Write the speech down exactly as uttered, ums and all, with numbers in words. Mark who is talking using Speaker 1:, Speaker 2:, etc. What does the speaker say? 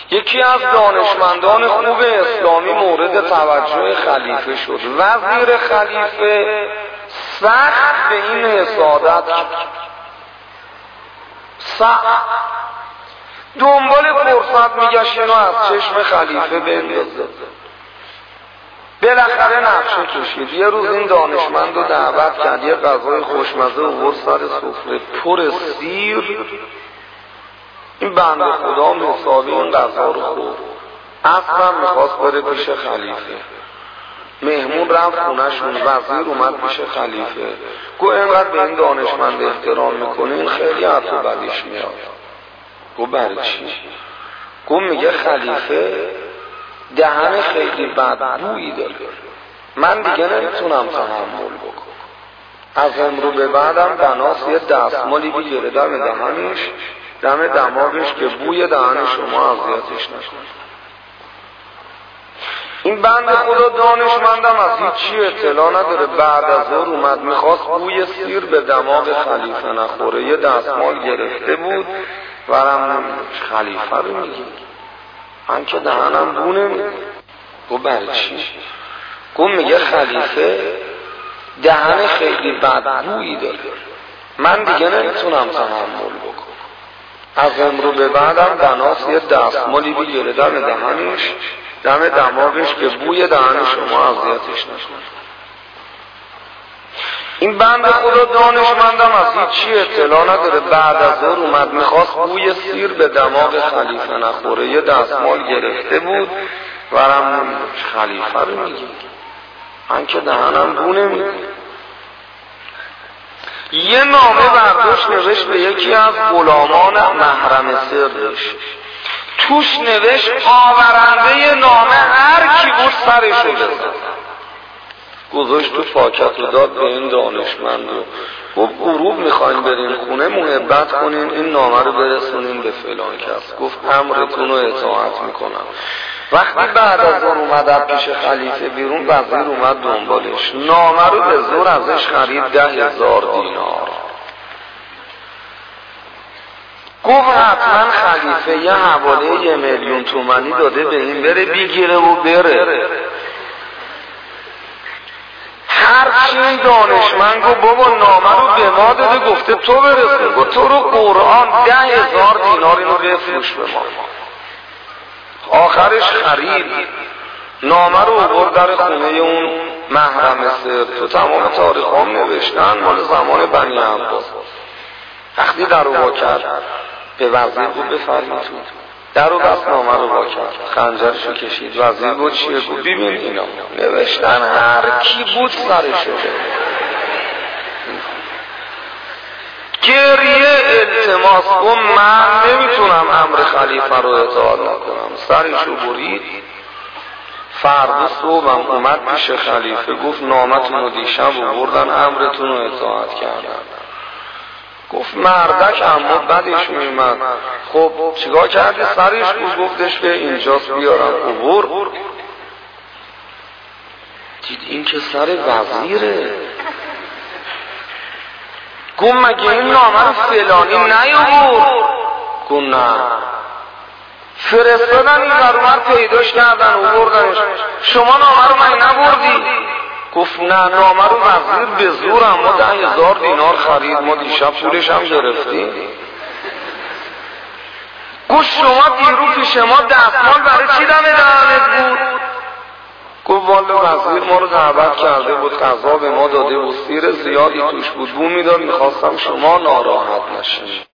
Speaker 1: یکی از دانشمندان خوب اسلامی مورد توجه خلیفه شد. وزیر خلیفه سخت به این حسادت سخت دنبال فرصت میگشت اینو از چشم خلیفه بندازه. بالاخره نقشه کشید. یه روز این دانشمند رو دعوت کرد، یه غذای خوشمزه آورد سر سفره پر سیر. این بنده خدا حسابی این غذا رو خورد. اصلا میخواست بره پیش خلیفه. مهمون رفت خونه‌شون، وزیر اومد پیش خلیفه. گو اینقدر به این دانشمند احترام میکنین خیلی حرف بدیش میاد. گو برای چی؟ گو میگه خلیفه دهن خیلی بدبویی داره، من دیگه نمیتونم تحمل بکنم. از امرو به بعدم بناس یه دستمالی بگیره دم دهنش، دم دماغش که بوی دهن شما اذیتش نکنه. این بند خدا دانشمندم از هیچی اطلاع نداره. بعد از ظهر اومد میخواست بوی سیر به دماغ خلیفه نخوره، یه دستمال گرفته بود ورم خلیفه رو میگی من که دهنم بو نمیده. گو برای چی؟ گو میگه خلیفه دهن خیلی بدبویی داره، من دیگه نمیتونم تحمل بکنم. از امرو به بعدم بناس یه دستمالی بگیره دم دهنش، دم دماغش که بوی دهن شما اذیتش نکنه. این بند خدا دانشمندم از هیچی اطلاع نداره. بعد از ظهر اومد میخواست بوی سیر به دماغ خلیفه نخوره، یه دستمال گرفته بود ورم خلیفه رو میگی من که دهنم بو نمیده. یه نامه برداشت نوشت به یکی از غلامان محرم سرش. توش نوشت آورنده نامه هر کی بود سرشو بزن. گذاشت تو پاکت و داد به این دانشمند و گفت غروب میخواین برین خونه محبت کنین این نامه رو برسونین به فلان کس. گفت امرتون رو اطاعت میکنم. وقتی بعد از اون اومد پیش خلیفه بیرون، وزیر اومد دنبالش، نامه رو به زور ازش خرید ده هزار دینار. گفت حتما خلیفه یه حواله یه میلیون تومانی داده به این بره بگیره و بره. هرچی این دانشمند گفت بابا نامه رو به ما داده گفته تو برسون. گفت تو رو قرآن ده هزار دینار اینو بفروش به ما. آخرش خرید، نامه رو آورد در خونه اون محرم سر. تو تمام تاریخ هم نوشتن مال زمان بنی عباس. وقتی در رو وا کرد به وزیر بود بفرمید تو در رو بس نامه رو وا کرد، خنجرشو کشید. وزیر بود چیه؟ بود ببین اینا نوشتن هر کی بود سرشو گریه التماس. گفت من نمیتونم امر خلیفه رو اطاعت نکنم. سرشو برید. فردا صبحم اومد پیش خلیفه گفت نامتون رو دیشب آوردن امرتون رو اطاعت کردن. گفت مردک اما بدش میومد. خب چیکار کردی؟ سرش بود. گفتش که اینجاست بیارم. عبور دید این که سر وزیره. گفت مگه این نامه رو فلانی نیاورد؟ گفت نه. فرستادن این ورور پیداش کردن آوردنش. شما نامه رو من نبردی؟ گفت نه نامه رو وزیر به زور اما ده هزار دینار خرید، ما دیشب پولش هم گرفتیم. گفت شما دیرو پیش ما دستمال برای چی دم دهنت بود؟ گفت والا وزیر ما رو دعوت کرده بود، غذا به ما داده بود، سیر زیادی توش بود، بو میداد، میخواستم شما ناراحت نشین.